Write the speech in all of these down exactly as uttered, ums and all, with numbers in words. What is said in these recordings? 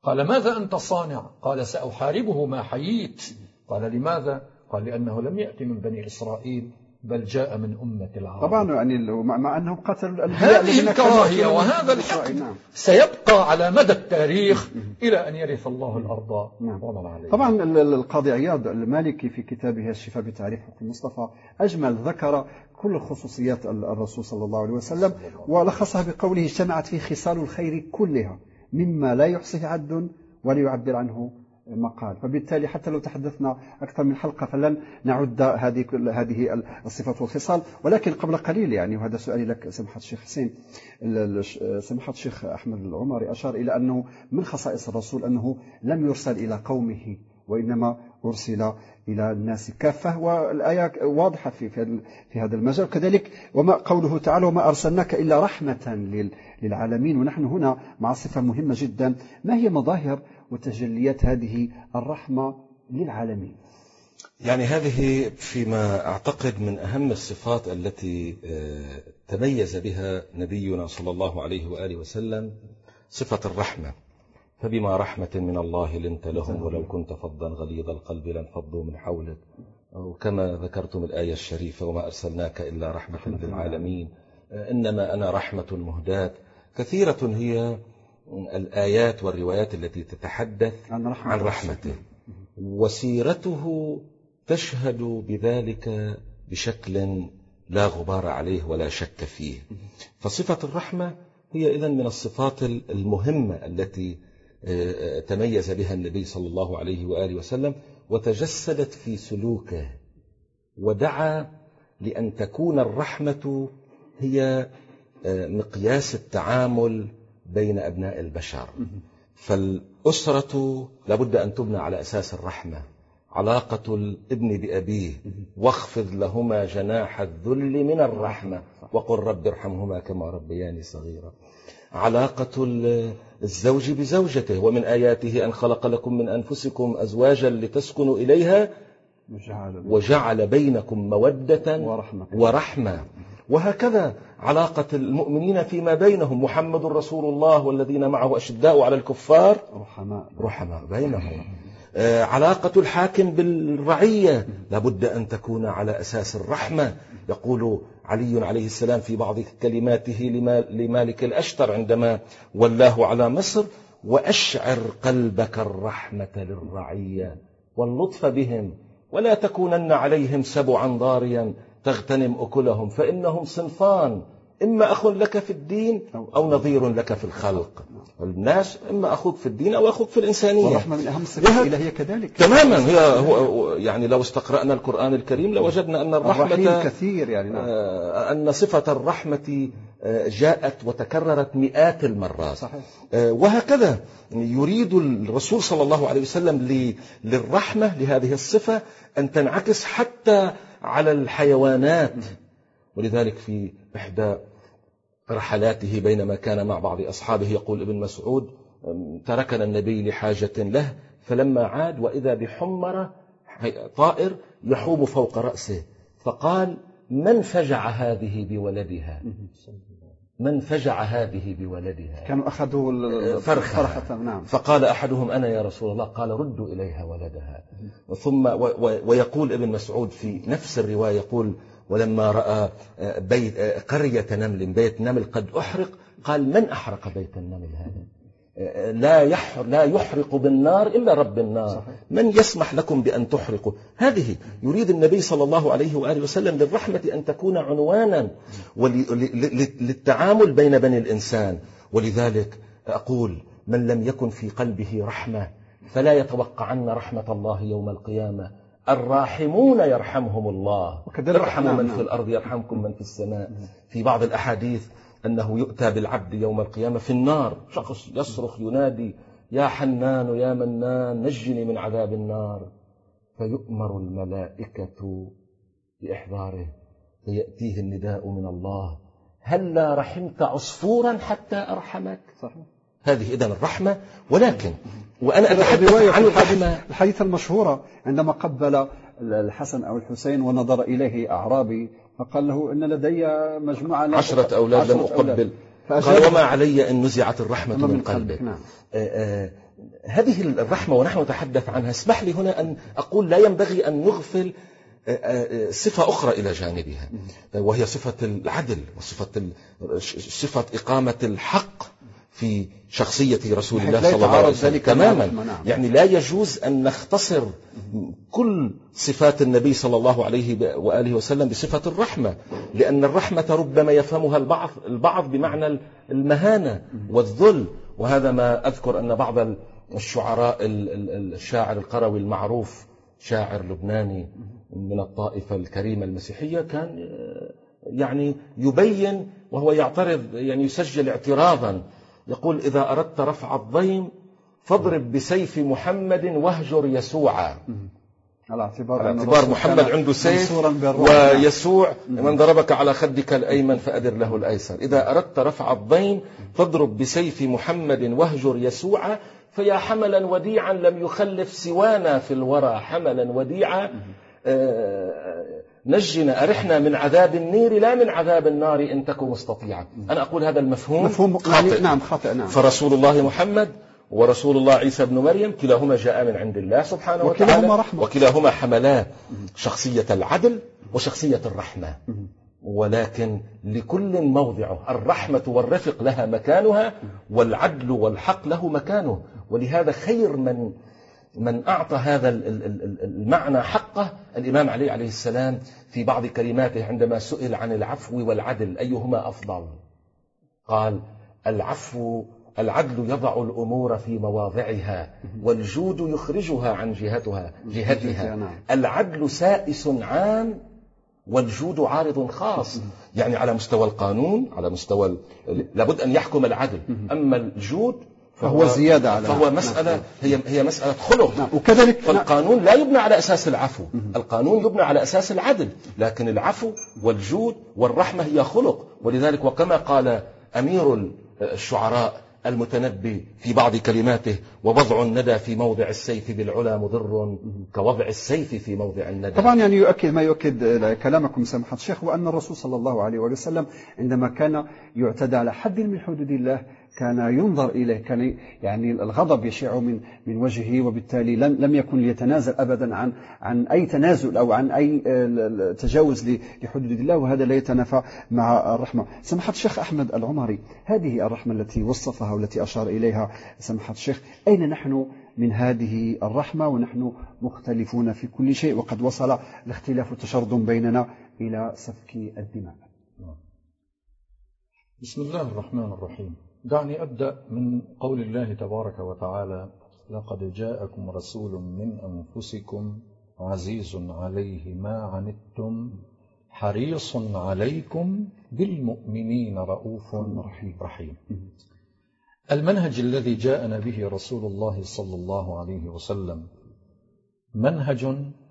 قال ماذا أنت صانع؟ قال سأحاربه ما حييت. قال لماذا؟ قال لأنه لم يأتي من بني إسرائيل بل جاء من أمة العرب. طبعا يعني مع أنهم قتلوا الأنبياء. هذه الكراهية وهذا الحقد نعم. سيبقى على مدى التاريخ إلى أن يرث الله الأرض نعم. ومن عليها. طبعا القاضي عياض المالكي في كتابه الشفاء بتعريف حقوق المصطفى أجمل ذكر كل خصوصيات الرسول صلى الله عليه وسلم ولخصها بقوله اجتمعت فيه خصال الخير كلها مما لا يحصيه عد ولا يعبر عنه مقال. فبالتالي حتى لو تحدثنا أكثر من حلقة فلن نعد هذه هذه الصفات والخصال. ولكن قبل قليل يعني وهذا سؤالي لك سماحة الشيخ حسين، سماحة الشيخ أحمد العمري أشار إلى أنه من خصائص الرسول أنه لم يرسل إلى قومه وإنما أرسل إلى الناس كافة، والآية واضحة في في هذا المجال. كذلك وما قوله تعالى وما أرسلناك إلا رحمة للعالمين. ونحن هنا مع صفة مهمة جدا، ما هي مظاهر وتجليات هذه الرحمة للعالمين؟ يعني هذه فيما أعتقد من أهم الصفات التي تميز بها نبينا صلى الله عليه وآله وسلم، صفة الرحمة. فبما رحمة من الله لنت لهم ولو كنت فظا غليظ القلب لانفضوا من حولك، أو كما ذكرتم الآية الشريفة وما أرسلناك إلا رحمة للعالمين، إنما أنا رحمة مهداة. كثيرة هي الآيات والروايات التي تتحدث عن رحمته، وسيرته تشهد بذلك بشكل لا غبار عليه ولا شك فيه. فصفة الرحمة هي إذن من الصفات المهمة التي تميز بها النبي صلى الله عليه وآله وسلم، وتجسدت في سلوكه، ودعا لأن تكون الرحمة هي مقياس التعامل بين أبناء البشر. فالأسرة لابد أن تبنى على أساس الرحمة، علاقة الابن بأبيه، واخفض لهما جناح الذل من الرحمة وقل رب ارحمهما كما ربياني صغيرا. علاقة الزوج بزوجته، ومن آياته أن خلق لكم من أنفسكم أزواجا لتسكنوا إليها وجعل بينكم مودة ورحمة, ورحمة. وهكذا علاقة المؤمنين فيما بينهم، محمد رسول الله والذين معه أشداء على الكفار رحماء, رحماء بينهم. علاقة الحاكم بالرعية لابد أن تكون على أساس الرحمة. يقول علي عليه السلام في بعض كلماته لمالك الأشتر عندما ولاه على مصر: وأشعر قلبك الرحمة للرعية واللطف بهم ولا تكونن عليهم سبعا ضاريا تغتنم أكلهم فإنهم صنفان، إما أخ لك في الدين أو نظير لك في الخلق. الناس إما أخوك في الدين أو أخوك في الإنسانية. والرحمة من أهم الصفات الإلهية كذلك تماما. هي هو يعني لو استقرأنا القرآن الكريم لوجدنا أن الرحمة كثير يعني نعم. أن صفة الرحمة جاءت وتكررت مئات المرات. صحيح. وهكذا يريد الرسول صلى الله عليه وسلم للرحمة لهذه الصفة أن تنعكس حتى على الحيوانات. ولذلك في إحدى رحلاته بينما كان مع بعض أصحابه يقول ابن مسعود: تركنا النبي لحاجة له فلما عاد وإذا بحمرة طائر يحوم فوق رأسه، فقال: من فجع هذه بولدها؟ من فجع هذه بولدها؟ كانوا أخذوا فرخة. نعم. فقال أحدهم: أنا يا رسول الله. قال: ردوا إليها ولدها. ثم ويقول ابن مسعود في نفس الرواية يقول: ولما رأى بيت قرية نمل بيت نمل قد أحرق قال: من أحرق بيت النمل هذا؟ لا يحرق, لا يحرق بالنار إلا رب النار. صحيح. من يسمح لكم بأن تحرقوا؟ هذه يريد النبي صلى الله عليه وآله وسلم للرحمة أن تكون عنوانا للتعامل بين بني الإنسان. ولذلك أقول: من لم يكن في قلبه رحمة فلا يتوقعن رحمة الله يوم القيامة. الراحمون يرحمهم الله، ارحموا من في الأرض يرحمكم من في السماء. في بعض الأحاديث أنه يؤتى بالعبد يوم القيامة في النار، شخص يصرخ ينادي: يا حنان يا منان نجني من عذاب النار، فيؤمر الملائكة بإحضاره فيأتيه النداء من الله: هل لا رحمت عصفورا حتى أرحمك؟ صحيح. هذه إذن الرحمة. ولكن وأنا أتحدث عن الرحمة. الحديث المشهورة عندما قبل الحسن أو الحسين ونظر إليه أعرابي فقال له: إن لدي مجموعة عشرة أولاد لم أقبل. قال: وما علي إن نزعت الرحمة من قلبك. نعم. هذه الرحمة ونحن نتحدث عنها، اسمح لي هنا أن أقول لا ينبغي أن نغفل صفة أخرى إلى جانبها، وهي صفة العدل وصفة صفة إقامة الحق في شخصية رسول الله صلى الله عليه وسلم تماما. يعني لا يجوز أن نختصر كل صفات النبي صلى الله عليه وآله وسلم بصفة الرحمة، لأن الرحمة ربما يفهمها البعض البعض بمعنى المهانة والذل. وهذا ما أذكر أن بعض الشعراء، الشاعر القروي المعروف شاعر لبناني من الطائفة الكريمة المسيحية، كان يعني يبين وهو يعترض، يعني يسجل اعتراضا، يقول: إذا أردت رفع الضيم فاضرب بسيف محمد واهجر يسوع. على اعتبار, على اعتبار محمد عنده سيف، ويسوع من ضربك على خدك الأيمن فأدر له الأيسر. إذا أردت رفع الضيم فاضرب بسيف محمد واهجر يسوع، فيا حملا وديعا لم يخلف سوانا في الورى حملا وديعا، نجنا أرحنا من عذاب النير لا من عذاب النار إن تكن مستطيعا. أنا أقول هذا المفهوم مفهوم خاطئ. نعم خاطئ. نعم. فرسول الله محمد ورسول الله عيسى بن مريم كلاهما جاء من عند الله سبحانه وتعالى، وكلاهما حملا شخصية العدل وشخصية الرحمة، ولكن لكل موضعه. الرحمة والرفق لها مكانها، والعدل والحق له مكانه. ولهذا خير من من أعطى هذا المعنى حقه الإمام علي عليه السلام في بعض كلماته عندما سئل عن العفو والعدل أيهما أفضل، قال: العفو العدل يضع الأمور في مواضعها، والجود يخرجها عن جهتها جهتها. العدل سائس عام والجود عارض خاص. يعني على مستوى القانون، على مستوى لابد أن يحكم العدل، أما الجود فهو زيادة على فهو مسألة هي هي مسألة خلق. نعم. وكذلك فالقانون لا يبنى على أساس العفو، القانون يبنى على أساس العدل، لكن العفو والجود والرحمة هي خلق. ولذلك وكما قال أمير الشعراء المتنبي في بعض كلماته: ووضع الندى في موضع السيف بالعلا مضر كوضع السيف في موضع الندى. طبعا يعني يؤكد ما يؤكد كلامكم سماحة الشيخ، وأن الرسول صلى الله عليه وسلم عندما كان يعتدى على حد من حدود الله كان ينظر إليه، كان يعني الغضب يشع من من وجهه، وبالتالي لم لم يكن ليتنازل أبدا عن عن أي تنازل أو عن أي تجاوز لحدود الله، وهذا لا يتنافى مع الرحمة. سماحة الشيخ أحمد العمري، هذه الرحمة التي وصفها والتي أشار إليها سماحة الشيخ، أين نحن من هذه الرحمة ونحن مختلفون في كل شيء، وقد وصل الاختلاف والتشرذم بيننا إلى سفك الدماء؟ بسم الله الرحمن الرحيم. دعني أبدأ من قول الله تبارك وتعالى: لقد جاءكم رسول من أنفسكم عزيز عليه ما عنتم حريص عليكم بالمؤمنين رؤوف رحيم. المنهج الذي جاءنا به رسول الله صلى الله عليه وسلم منهج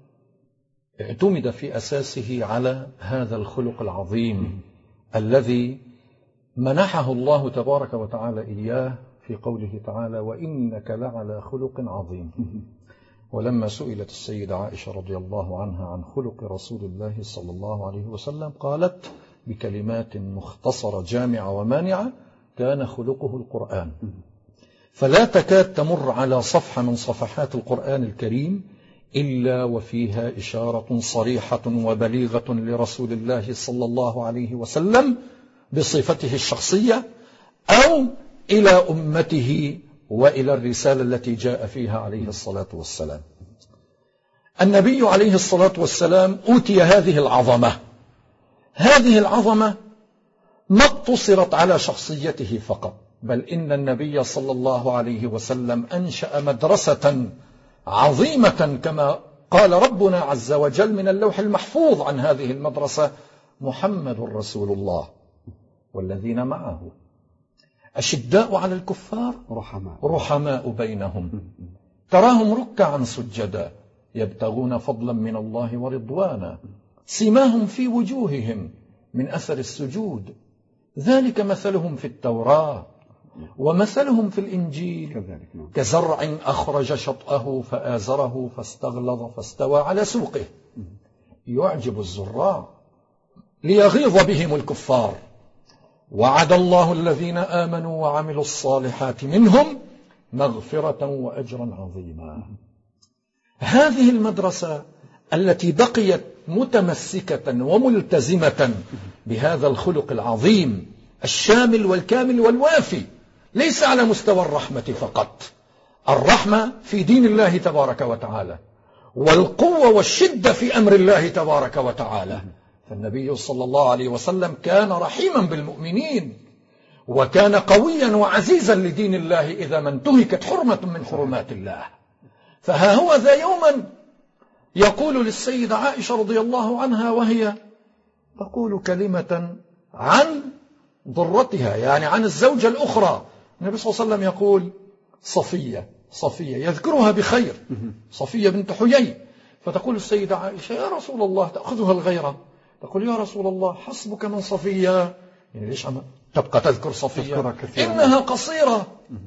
اعتمد في أساسه على هذا الخلق العظيم الذي منحه الله تبارك وتعالى إياه في قوله تعالى: وإنك لعلى خلق عظيم. ولما سئلت السيدة عائشة رضي الله عنها عن خلق رسول الله صلى الله عليه وسلم قالت بكلمات مختصرة جامعة ومانعة: كان خلقه القرآن. فلا تكاد تمر على صفحة من صفحات القرآن الكريم إلا وفيها إشارة صريحة وبليغة لرسول الله صلى الله عليه وسلم بصفته الشخصية أو إلى أمته وإلى الرسالة التي جاء فيها عليه الصلاة والسلام. النبي عليه الصلاة والسلام أوتي هذه العظمة. هذه العظمة ما اقتصرت على شخصيته فقط، بل إن النبي صلى الله عليه وسلم أنشأ مدرسة عظيمة كما قال ربنا عز وجل من اللوح المحفوظ عن هذه المدرسة: محمد رسول الله والذين معه أشداء على الكفار رحماء, رحماء بينهم تراهم ركعا سجدا يبتغون فضلا من الله ورضوانا سيماهم في وجوههم من أثر السجود ذلك مثلهم في التوراة ومثلهم في الإنجيل كزرع أخرج شطأه فآزره فاستغلظ فاستوى على سوقه يعجب الزراع ليغيظ بهم الكفار. وعد الله الذين آمنوا وعملوا الصالحات منهم مغفرة وأجرا عظيما. هذه المدرسة التي بقيت متمسكة وملتزمة بهذا الخلق العظيم الشامل والكامل والوافي، ليس على مستوى الرحمة فقط، الرحمة في دين الله تبارك وتعالى، والقوة والشدة في أمر الله تبارك وتعالى. فالنبي صلى الله عليه وسلم كان رحيما بالمؤمنين، وكان قويا وعزيزا لدين الله إذا ما انتهكت حرمة من حرمات الله. فها هو ذا يوما يقول للسيدة عائشة رضي الله عنها وهي تقول كلمة عن ضرتها، يعني عن الزوجة الأخرى، النبي صلى الله عليه وسلم يقول صفية صفية، يذكرها بخير، صفية بنت حيي. فتقول السيدة عائشة يا رسول الله، تأخذها الغيرة، تقول يا رسول الله حسبك من صفية، يعني ليش عم تبقى تذكر صفية؟ إنها قصيرة.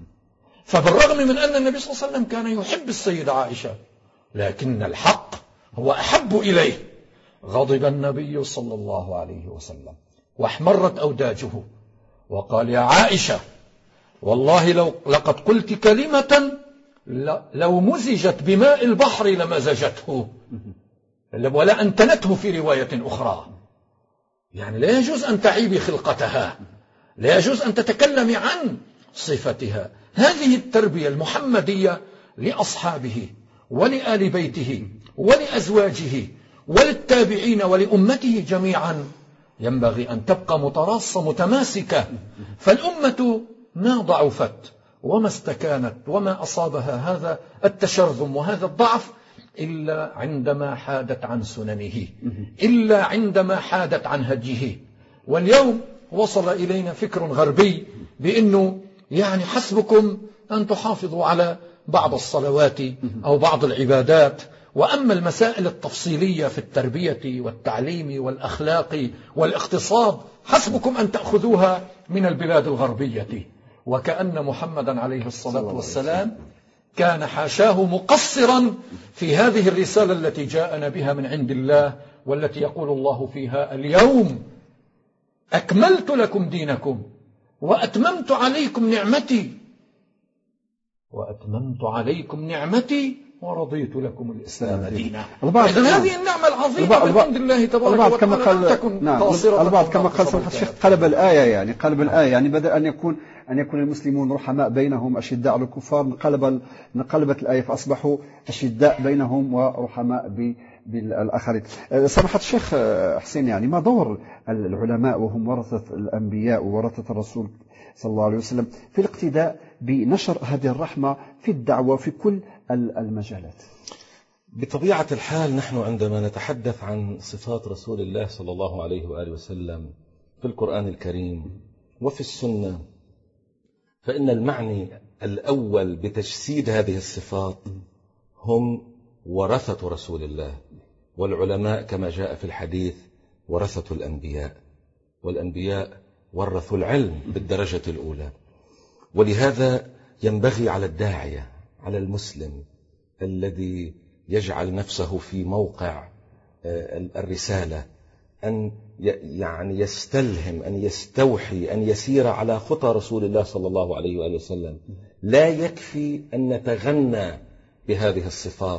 فبالرغم من أن النبي صلى الله عليه وسلم كان يحب السيدة عائشة، لكن الحق هو أحب إليه. غضب النبي صلى الله عليه وسلم واحمرت أوداجه وقال يا عائشة والله لو لقد قلت كلمة لو مزجت بماء البحر لمزجته ولا أنتنته في رواية أخرى. يعني لا يجوز أن تعيبي خلقتها، لا يجوز أن تتكلمي عن صفتها. هذه التربية المحمدية لأصحابه ولآل بيته ولأزواجه وللتابعين ولأمته جميعا ينبغي أن تبقى متراصة متماسكة. فالأمة ما ضعفت وما استكانت وما أصابها هذا التشرذم وهذا الضعف إلا عندما حادت عن سننه، إلا عندما حادت عن هديه. واليوم وصل إلينا فكر غربي بأنه يعني حسبكم أن تحافظوا على بعض الصلوات أو بعض العبادات، وأما المسائل التفصيلية في التربية والتعليم والأخلاق والاقتصاد حسبكم أن تأخذوها من البلاد الغربية. وكأن محمدا عليه الصلاة والسلام كان حاشاه مقصرا في هذه الرسالة التي جاءنا بها من عند الله، والتي يقول الله فيها اليوم أكملت لكم دينكم وأتممت عليكم نعمتي وأتممت عليكم نعمتي ورضيت لكم الإسلام دينا. إذن هذه النعمة العظيمة من عند الله تبارك وتعالى تكن نعم. قاصرة. البعض كما قال سماحة الشيخ قلب الآية، يعني قلب الآية، يعني بدل أن يكون أن يكون المسلمون رحماء بينهم أشداء على الكفار، نقلب نقلبت الآية فأصبحوا أشداء بينهم ورحماء بالآخرين. سماحة الشيخ حسين، يعني ما دور العلماء وهم ورثة الأنبياء وورثة الرسول صلى الله عليه وسلم في الاقتداء بنشر هذه الرحمة في الدعوة في كل المجالات؟ بطبيعة الحال نحن عندما نتحدث عن صفات رسول الله صلى الله عليه وآله وسلم في القرآن الكريم وفي السنة، فإن المعني الأول بتجسيد هذه الصفات هم ورثة رسول الله، والعلماء كما جاء في الحديث ورثة الأنبياء، والأنبياء ورثوا العلم بالدرجة الأولى. ولهذا ينبغي على الداعية، على المسلم الذي يجعل نفسه في موقع الرسالة، أن يعني يستلهم، أن يستوحي، أن يسير على خطى رسول الله صلى الله عليه وآله وسلم. لا يكفي أن نتغنى بهذه الصفات،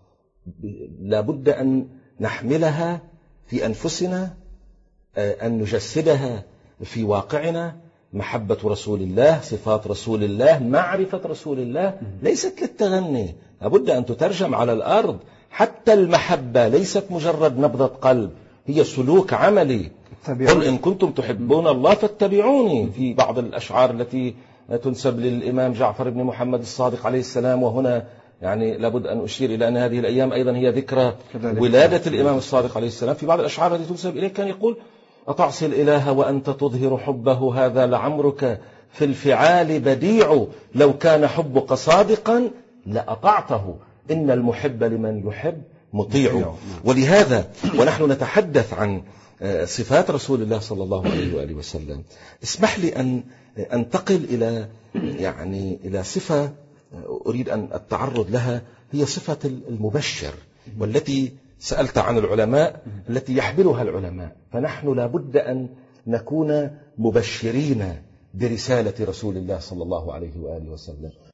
لابد أن نحملها في أنفسنا، أن نجسدها في واقعنا. محبة رسول الله، صفات رسول الله، معرفة رسول الله ليست للتغني، لابد أن تترجم على الأرض. حتى المحبة ليست مجرد نبضة قلب، هي سلوك عملي. قل إن كنتم تحبون الله فاتبعوني، في بعض الأشعار التي تنسب للإمام جعفر بن محمد الصادق عليه السلام. وهنا يعني لابد أن أشير إلى أن هذه الأيام أيضا هي ذكرى ولادة الإمام الصادق عليه السلام. في بعض الأشعار التي تنسب إليه كان يقول أتعصي الإله وأنت تظهر حبه، هذا لعمرك في الفعال بديع، لو كان حبك صادقا لأطعته، إن المحب لمن يحب مطيع. ولهذا ونحن نتحدث عن صفات رسول الله صلى الله عليه وآله وسلم، اسمح لي أن أنتقل إلى يعني إلى صفة أريد أن أتعرض لها، هي صفة المبشر، والتي سألت عن العلماء التي يحملها العلماء. فنحن لابد أن نكون مبشرين برسالة رسول الله صلى الله عليه وآله وسلم.